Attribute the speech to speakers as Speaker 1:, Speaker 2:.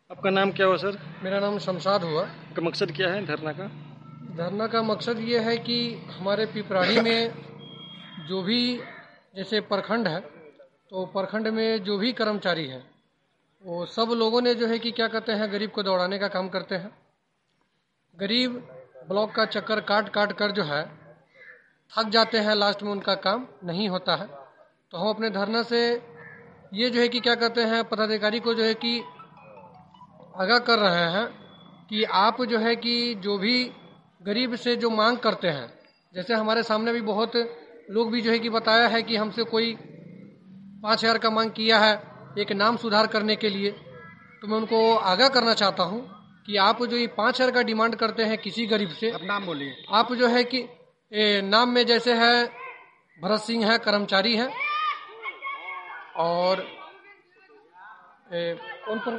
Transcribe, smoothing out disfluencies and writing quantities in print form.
Speaker 1: आपका नाम क्या हुआ सर?
Speaker 2: मेरा नाम शमशाद हुआ।
Speaker 1: का मकसद क्या है धरना का?
Speaker 2: धरना का मकसद ये है कि हमारे पिपराही में जो भी जैसे प्रखंड है, तो प्रखंड में जो भी कर्मचारी है वो सब लोगों ने जो है कि क्या कहते हैं, गरीब को दौड़ाने का काम करते हैं। गरीब ब्लॉक का चक्कर काट काट कर जो है थक जाते हैं, लास्ट में उनका काम नहीं होता है। तो हम अपने धरना से ये जो है कि क्या कहते हैं, पदाधिकारी को जो है कि आगाह कर रहे हैं कि आप जो है कि जो भी गरीब से जो मांग करते हैं, जैसे हमारे सामने भी बहुत लोग भी जो है कि बताया है कि हमसे कोई 5,000 का मांग किया है एक नाम सुधार करने के लिए। तो मैं उनको आगाह करना चाहता हूं कि आप जो ये 5,000 का डिमांड करते हैं किसी गरीब से,
Speaker 1: आप नाम बोलिए।
Speaker 2: आप जो है कि नाम में जैसे है भरत सिंह है, कर्मचारी है, और कौन